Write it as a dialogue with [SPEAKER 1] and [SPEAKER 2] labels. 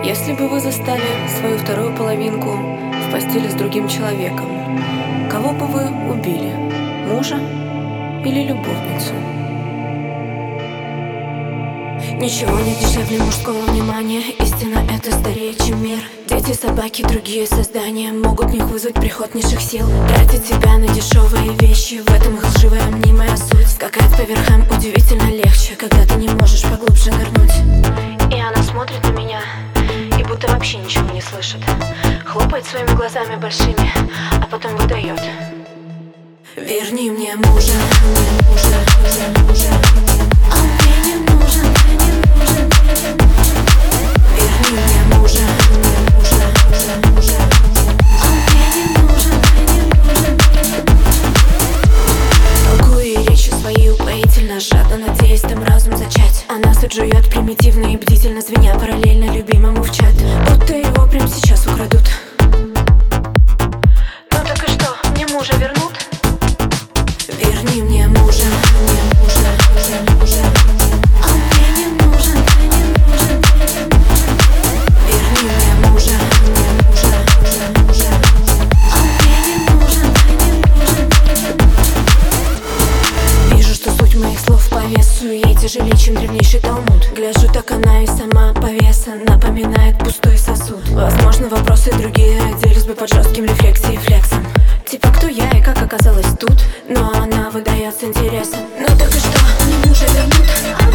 [SPEAKER 1] Если бы вы застали свою вторую половинку в постели с другим человеком, кого бы вы убили? Мужа или любовницу?
[SPEAKER 2] Ничего не дешевле мужского внимания. Истина — это старее, чем мир. Дети, собаки, другие создания могут в них вызвать приход низших сил. Тратить себя на дешевые вещи, в этом их лживая мнимая суть. Скакать по верхам удивительно легче, когда ты не можешь поглубже нырнуть. И она смотрит на меня, и будто вообще ничего не слышит. Хлопает своими глазами большими, а потом выдает: верни мне мужа, мне мужа, мне мужа. А мне не нужен, мне не нужен. Верни мне мужа, мне мужа, мне мужа. А мне не нужен, мне не нужен. Толкую ей речи свои упоительно, жадно надеясь там разум зачать. Она суть жует примитивно и бдительно, звеня параллельно любимому в чат, будто его прямо сейчас украдут. Ну так и что, мне мужа вернут? Верни мне мужа, мне мужа, мне мужа. А мне не нужен, мне не нужен. Верни мне мужа, мне мужа, мне мужа. А мне не нужен, мне не нужен. Вижу, что суть моих слов по весу ей тяжелее, чем древнейший Талмуд. Гляжу, так она и сама повеса напоминает пустой сосуд. Возможно, вопросы другие родились бы под жестким рефлексией флексом. Типа, кто я и как оказалась тут? Но она выдает с интересом. Ну так и что, мне мужа вернут?